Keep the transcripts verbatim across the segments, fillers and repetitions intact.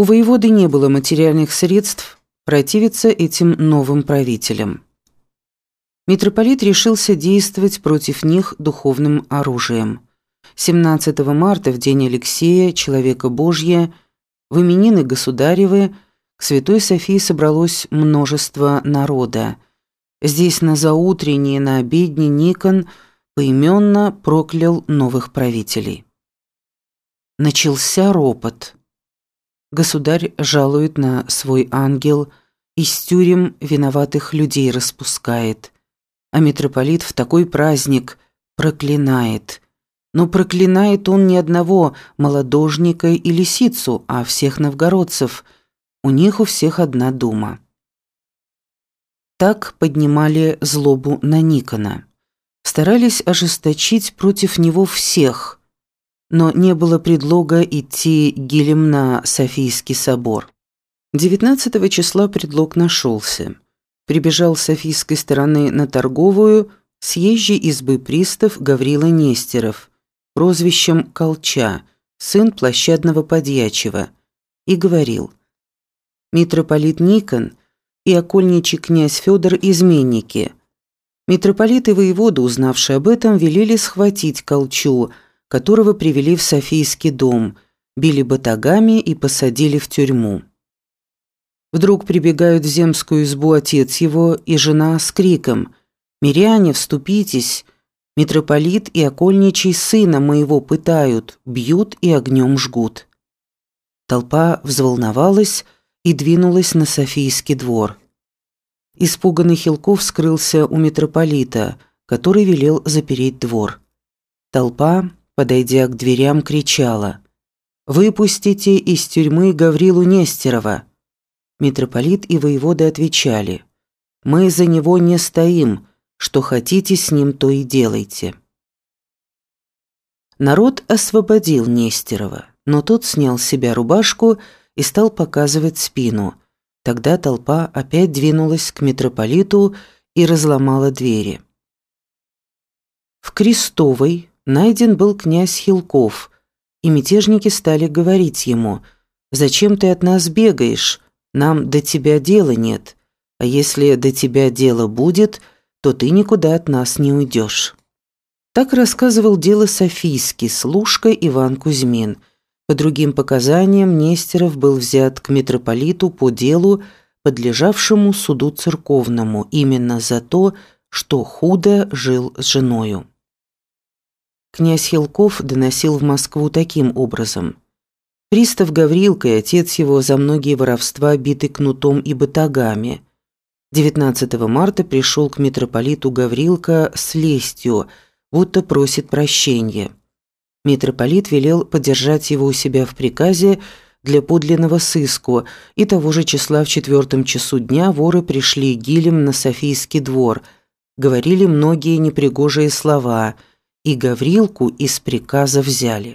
У воеводы не было материальных средств противиться этим новым правителям. Митрополит решился действовать против них духовным оружием. семнадцатого марта, в день Алексея, человека Божия, в именины государевы, к Святой Софии собралось множество народа. Здесь на заутренней и на обедне Никон поименно проклял новых правителей. Начался ропот. Государь жалует на свой ангел, из тюрем виноватых людей распускает, а митрополит в такой праздник проклинает. Но проклинает он не одного малодожника и лисицу, а всех новгородцев. У них у всех одна дума. Так поднимали злобу на Никона. Старались ожесточить против него всех, но не было предлога идти гилем на Софийский собор. девятнадцатого числа предлог нашелся. Прибежал с Софийской стороны на Торговую съезжий избы пристав Гаврила Нестеров, прозвищем Колча, сын площадного подьячего, и говорил: «Митрополит Никон и окольничий князь Федор изменники». Митрополит и воевода, узнавшие об этом, велели схватить Колчу, которого привели в Софийский дом, били батагами и посадили в тюрьму. Вдруг прибегают в земскую избу отец его и жена с криком: «Миряне, вступитесь! Митрополит и окольничий сына моего пытают, бьют и огнем жгут». Толпа взволновалась и двинулась на Софийский двор. Испуганный Хилков скрылся у митрополита, который велел запереть двор. Толпа, подойдя к дверям, кричала: «Выпустите из тюрьмы Гаврилу Нестерова!» Митрополит и воеводы отвечали: «Мы за него не стоим, что хотите с ним, то и делайте». Народ освободил Нестерова, но тот снял с себя рубашку и стал показывать спину. Тогда толпа опять двинулась к митрополиту и разломала двери. В Крестовой найден был князь Хилков, и мятежники стали говорить ему: «Зачем ты от нас бегаешь? Нам до тебя дела нет, а если до тебя дело будет, то ты никуда от нас не уйдешь». Так рассказывал дело Софийский служка Иван Кузьмин. По другим показаниям, Нестеров был взят к митрополиту по делу, подлежавшему суду церковному, именно за то, что худо жил с женою. Князь Хилков доносил в Москву таким образом: «Пристав Гаврилка и отец его за многие воровства биты кнутом и батагами. девятнадцатого марта пришел к митрополиту Гаврилка с лестью, будто просит прощения. Митрополит велел подержать его у себя в приказе для подлинного сыску, и того же числа в четвертом часу дня воры пришли гилем на Софийский двор, говорили многие непригожие слова, и Гаврилку из приказа взяли».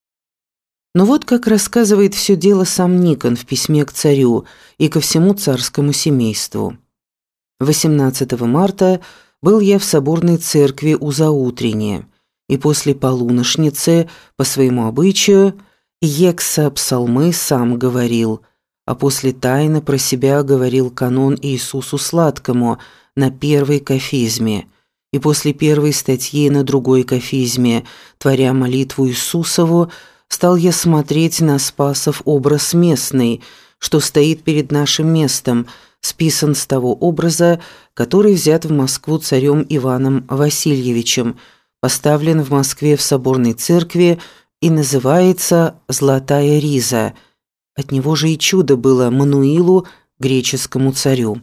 Но вот как рассказывает все дело сам Никон в письме к царю и ко всему царскому семейству. восемнадцатого марта был я в соборной церкви у заутренне, и после полуношницы, по своему обычаю, екса псалмы сам говорил, а после тайно про себя говорил канон Иисусу Сладкому на первой кафизме, и после первой статьи на другой кафизме, творя молитву Иисусову, стал я смотреть на Спасов образ местный, что стоит перед нашим местом, списан с того образа, который взят в Москву царем Иваном Васильевичем, поставлен в Москве в соборной церкви и называется «Золотая риза». От него же и чудо было Мануилу, греческому царю.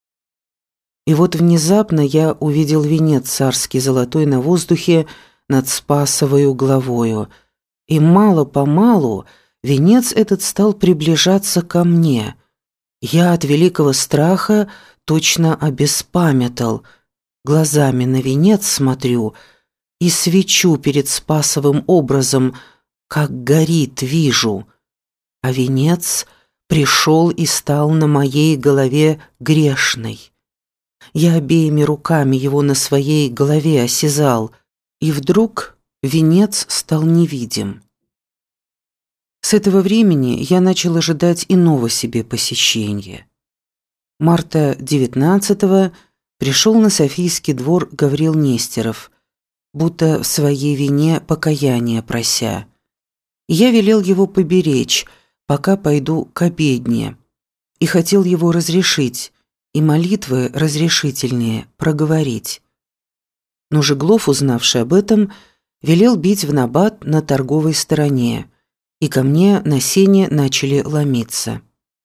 И вот внезапно я увидел венец царский золотой на воздухе над Спасовою главою, и мало-помалу венец этот стал приближаться ко мне. Я от великого страха точно обеспамятал, глазами на венец смотрю и свечу перед Спасовым образом, как горит, вижу, а венец пришел и стал на моей голове грешной. Я обеими руками его на своей голове осязал, и вдруг венец стал невидим. С этого времени я начал ожидать иного себе посещения. Марта девятнадцатого пришел на Софийский двор Гаврил Нестеров, будто в своей вине покаяние прося. Я велел его поберечь, пока пойду к обедне, и хотел его разрешить, и молитвы разрешительные проговорить. Но Жеглов, узнавший об этом, велел бить в набат на торговой стороне, и ко мне на сене начали ломиться.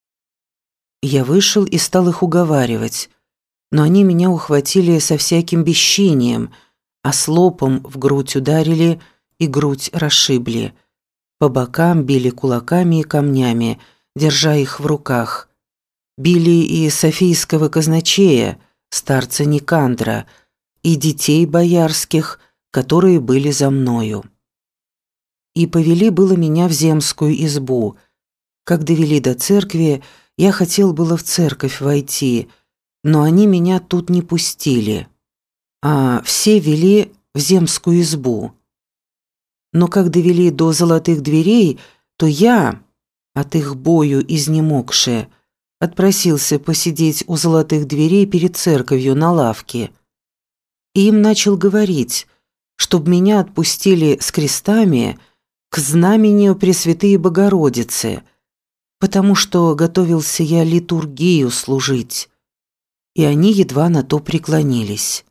Я вышел и стал их уговаривать, но они меня ухватили со всяким бесчинием, а слопом в грудь ударили и грудь расшибли. По бокам били кулаками и камнями, держа их в руках. Били и софийского казначея, старца Никандра, и детей боярских, которые были за мною. И повели было меня в земскую избу. Как довели до церкви, я хотел было в церковь войти, но они меня тут не пустили, а все вели в земскую избу. Но как довели до золотых дверей, то я, от их бою изнемогши, отпросился посидеть у золотых дверей перед церковью на лавке. И им начал говорить, чтоб меня отпустили с крестами к знамению Пресвятые Богородицы, потому что готовился я литургию служить, и они едва на то преклонились.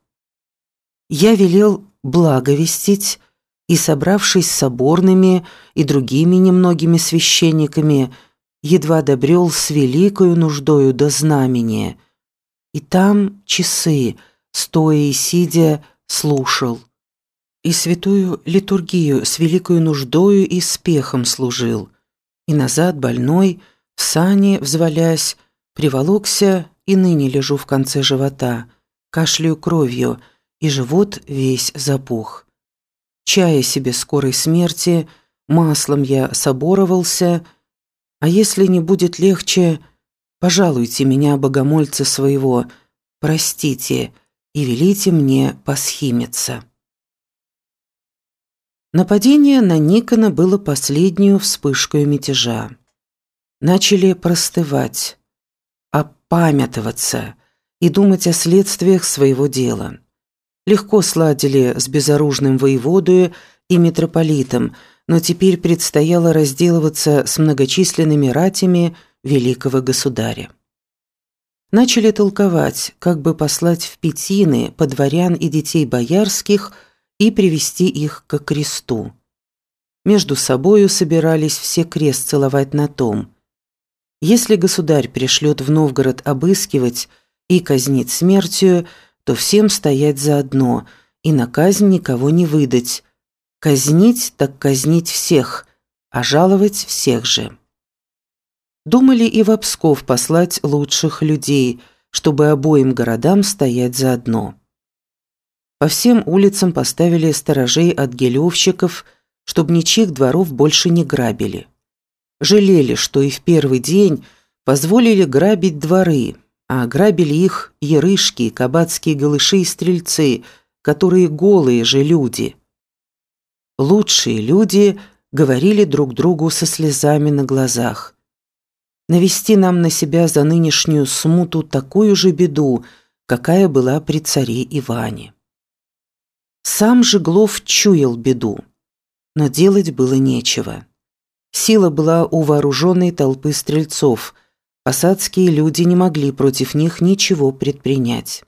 Я велел благовестить, и, собравшись с соборными и другими немногими священниками, едва добрел с великою нуждою до знамения, и там часы, стоя и сидя, слушал, и святую литургию с великою нуждою и спехом служил, и назад больной, в сани взвалясь, приволокся, и ныне лежу в конце живота, кашляю кровью, и живот весь запух. Чая себе скорой смерти, маслом я соборовался, а если не будет легче, пожалуйте меня, богомольца своего, простите и велите мне посхимиться. Нападение на Никона было последнюю вспышкой мятежа. Начали простывать, опамятоваться и думать о следствиях своего дела. Легко сладили с безоружным воеводою и митрополитом, но теперь предстояло разделываться с многочисленными ратями великого государя. Начали толковать, как бы послать в Пятины по дворян и детей боярских и привести их ко кресту. Между собою собирались все крест целовать на том. Если государь пришлет в Новгород обыскивать и казнить смертью, то всем стоять заодно и на казнь никого не выдать. Казнить так казнить всех, а жаловать всех же. Думали и в Псков послать лучших людей, чтобы обоим городам стоять заодно. По всем улицам поставили сторожей от гелевщиков, чтобы ничьих дворов больше не грабили. Жалели, что и в первый день позволили грабить дворы, а грабили их ярышки, кабацкие голыши и стрельцы, которые голые же люди. Лучшие люди говорили друг другу со слезами на глазах. Навести нам на себя за нынешнюю смуту такую же беду, какая была при царе Иване. Сам Жеглов чуял беду, но делать было нечего. Сила была у вооруженной толпы стрельцов, посадские люди не могли против них ничего предпринять.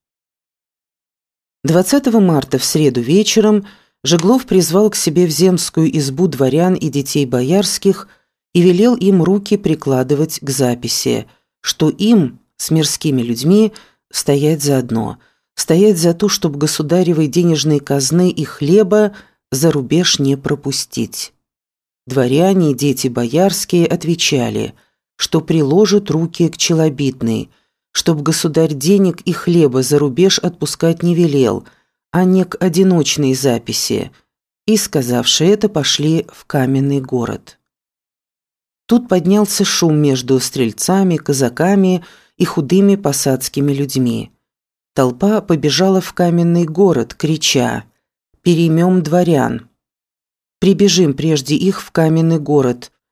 двадцатого марта в среду вечером Жеглов призвал к себе в земскую избу дворян и детей боярских и велел им руки прикладывать к записи, что им, с мирскими людьми, стоять заодно, стоять за то, чтобы государевой денежной казны и хлеба за рубеж не пропустить. Дворяне и дети боярские отвечали, что приложат руки к челобитной, чтоб государь денег и хлеба за рубеж отпускать не велел, а не к одиночной записи, и, сказавши это, пошли в каменный город. Тут поднялся шум между стрельцами, казаками и худыми посадскими людьми. Толпа побежала в каменный город, крича: «Переймем дворян! Прибежим прежде их в каменный город,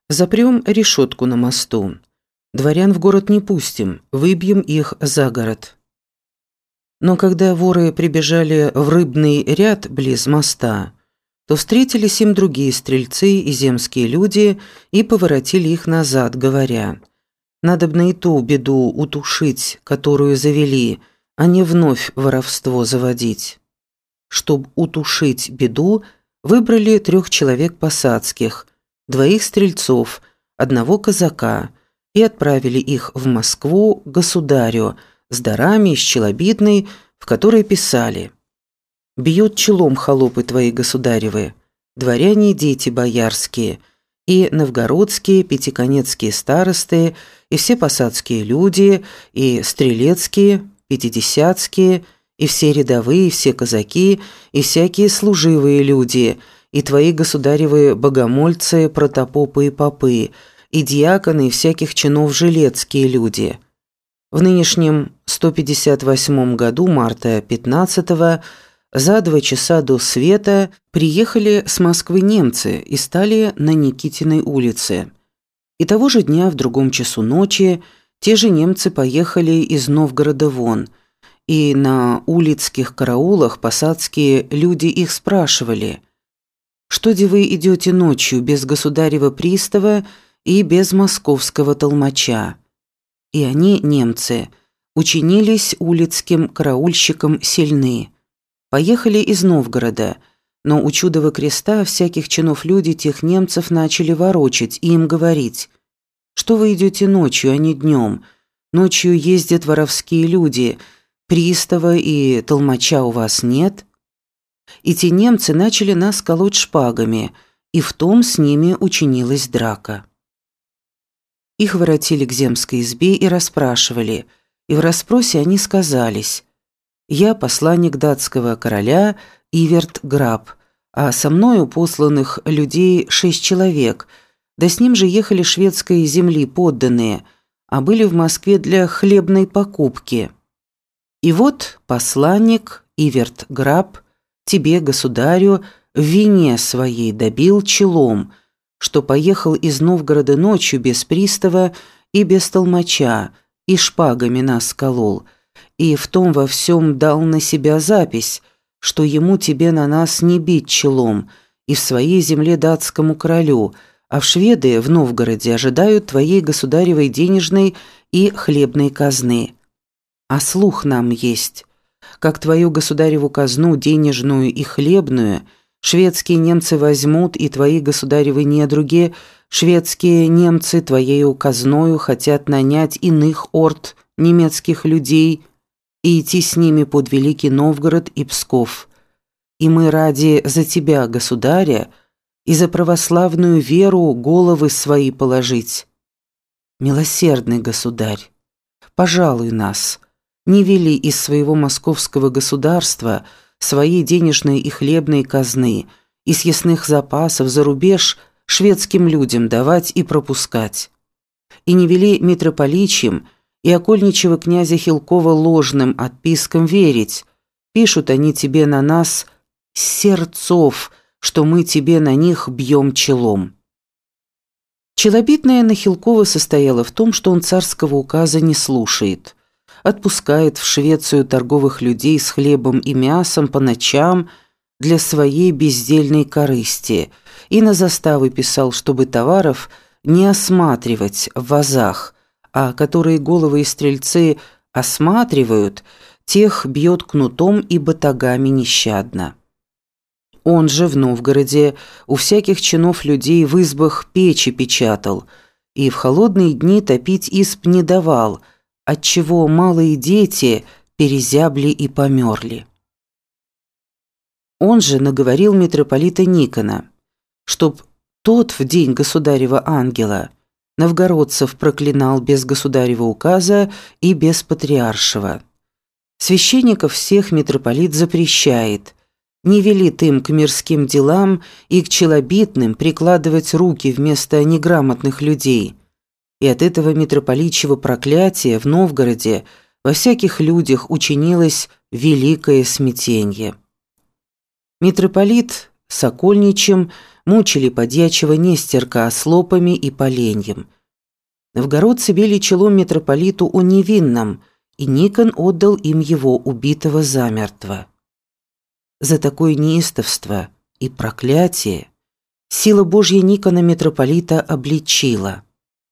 Запрем решетку на мосту. Дворян в город не пустим, выбьем их за город». Но когда воры прибежали в рыбный ряд близ моста, то встретились им другие стрельцы и земские люди и поворотили их назад, говоря: «Надобно и ту беду утушить, которую завели, а не вновь воровство заводить». Чтоб утушить беду, выбрали трех человек посадских, двоих стрельцов, одного казака, и отправили их в Москву к государю с дарами из челобитной, в которой писали: «Бьют челом холопы твои государевы, дворяне и дети боярские, и новгородские, пятиконецкие старосты, и все посадские люди, и стрелецкие, пятидесятские, и все рядовые, и все казаки, и всякие служивые люди, и твои государевы богомольцы, протопопы и попы, и дьяконы, и всяких чинов жилецкие люди». В нынешнем сто пятьдесят восьмом году, марта пятнадцатого, за два часа до света приехали с Москвы немцы и стали на Никитиной улице. И того же дня в другом часу ночи те же немцы поехали из Новгорода вон, и на улицких караулах посадские люди их спрашивали: «Что де вы идете ночью без государева пристава и без московского толмача?» И они, немцы, учинились улицким караульщикам сильны. Поехали из Новгорода, но у чудова креста всяких чинов люди тех немцев начали ворочать и им говорить: «Что вы идете ночью, а не днем? Ночью ездят воровские люди, пристава и толмача у вас нет?» И те немцы начали нас колоть шпагами, и в том с ними учинилась драка. Их воротили к земской избе и расспрашивали, и в расспросе они сказались: «Я посланник датского короля Иверт Граб, а со мною посланных людей шесть человек, да с ним же ехали шведской земли подданные, а были в Москве для хлебной покупки. И вот посланник Иверт Граб тебе, государю, в вине своей добил челом, что поехал из Новгорода ночью без пристава и без толмача, и шпагами нас колол, и в том во всем дал на себя запись, что ему тебе на нас не бить челом, и в своей земле датскому королю, а в шведы в Новгороде ожидают твоей государевой денежной и хлебной казны. А слух нам есть, как твою государеву казну денежную и хлебную шведские немцы возьмут, и твои государевы недруги, шведские немцы твоею казною хотят нанять иных орд немецких людей и идти с ними под Великий Новгород и Псков. И мы ради за тебя, государя, и за православную веру головы свои положить. Милосердный государь, пожалуй нас, не вели из своего московского государства своей денежной и хлебной казны и съестных запасов за рубеж шведским людям давать и пропускать. И не вели митрополичьим и окольничего князя Хилкова ложным отпискам верить. Пишут они тебе на нас сердцов, что мы тебе на них бьем челом». Челобитная на Хилкова состояла в том, что он царского указа не слушает, отпускает в Швецию торговых людей с хлебом и мясом по ночам для своей бездельной корысти, и на заставы писал, чтобы товаров не осматривать в вазах, а которые головы и стрельцы осматривают, тех бьет кнутом и батагами нещадно. Он же в Новгороде у всяких чинов людей в избах печи печатал, и в холодные дни топить изб не давал, отчего малые дети перезябли и померли. Он же наговорил митрополита Никона, чтоб тот в день государева ангела новгородцев проклинал без государева указа и без патриаршего. Священников всех митрополит запрещает, не велит им к мирским делам и к челобитным прикладывать руки вместо неграмотных людей. И от этого митрополичьего проклятия в Новгороде во всяких людях учинилось великое смятенье. Митрополит с окольничем мучили подьячего Нестерка ослопами и поленьем. Новгородцы били челом митрополиту о невинном, и Никон отдал им его убитого замертво. За такое неистовство и проклятие сила Божья Никона митрополита обличила.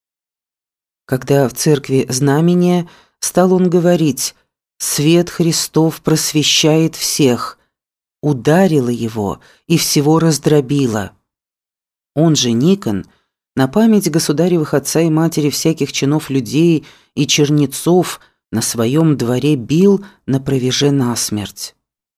Когда в церкви знамения стал он говорить: «Свет Христов просвещает всех», ударило его и всего раздробило. Он же, Никон, на память государевых отца и матери всяких чинов людей и чернецов на своем дворе бил на провеже насмерть.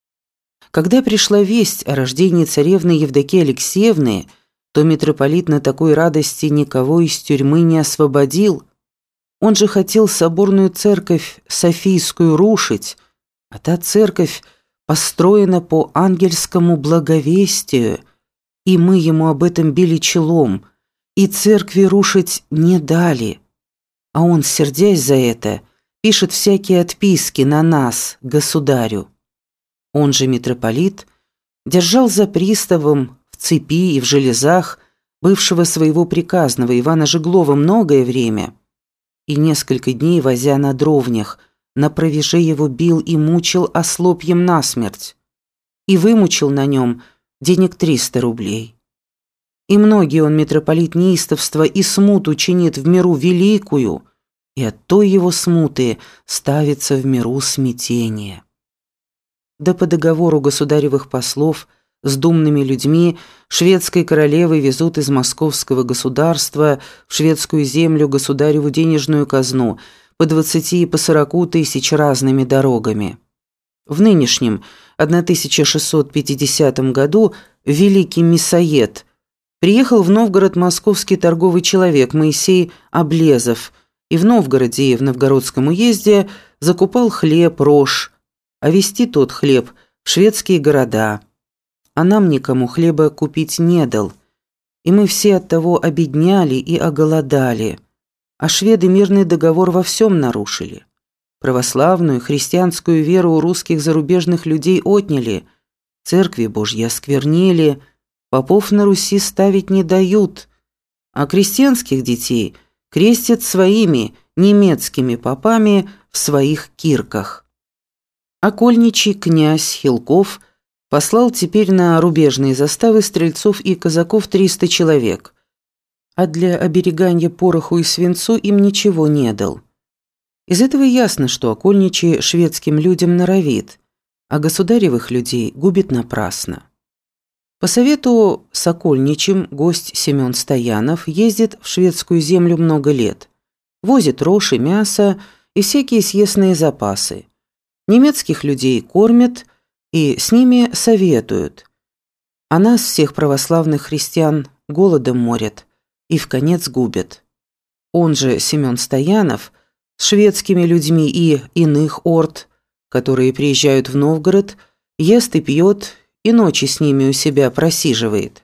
Когда пришла весть о рождении царевны Евдокии Алексеевны, то митрополит на такой радости никого из тюрьмы не освободил. Он же хотел соборную церковь Софийскую рушить, а та церковь построена по ангельскому благовестию, и мы ему об этом били челом, и церкви рушить не дали. А он, сердясь за это, пишет всякие отписки на нас, государю. Он же, митрополит, держал за приставом в цепи и в железах бывшего своего приказного Ивана Жеглова многое время, и несколько дней, возя на дровнях, на провеже его бил и мучил ослопьем насмерть, и вымучил на нем денег триста рублей. И многие он, митрополит, неистовства и смуту чинит в миру великую, и от той его смуты ставится в миру смятение. Да по договору государевых послов с думными людьми шведской королевы везут из московского государства в шведскую землю государеву денежную казну по двадцати и по сороку тысяч разными дорогами. В нынешнем тысяча шестьсот пятидесятом году великий мясоед приехал в Новгород московский торговый человек Моисей Облезов, и в Новгороде и в Новгородском уезде закупал хлеб, рожь, а везти тот хлеб в шведские города. А нам никому хлеба купить не дал, и мы все от того обедняли и оголодали, а шведы мирный договор во всем нарушили. Православную христианскую веру у русских зарубежных людей отняли, церкви Божьи осквернили, попов на Руси ставить не дают, а крестьянских детей крестят своими немецкими попами в своих кирках. Окольничий князь Хилков послал теперь на рубежные заставы стрельцов и казаков триста человек, а для оберегания пороху и свинцу им ничего не дал. Из этого ясно, что окольничий шведским людям норовит, а государевых людей губит напрасно. По совету с окольничим гость Семен Стоянов ездит в шведскую землю много лет, возит рожь и мясо и всякие съестные запасы. Немецких людей кормят и с ними советуют, а нас, всех православных христиан, голодом морят и вконец губят. Он же, Семен Стоянов, с шведскими людьми и иных орд, которые приезжают в Новгород, ест и пьет, и ночи с ними у себя просиживает.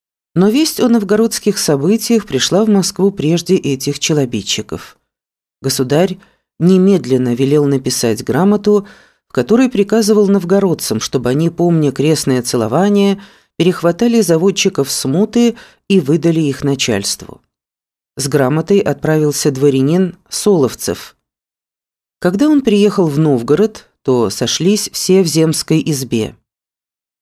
Но весть о новгородских событиях пришла в Москву прежде этих челобитчиков. Государь немедленно велел написать грамоту, в которой приказывал новгородцам, чтобы они, помня крестное целование, перехватали заводчиков смуты и выдали их начальству. С грамотой отправился дворянин Соловцев. Когда он приехал в Новгород, то сошлись все в земской избе.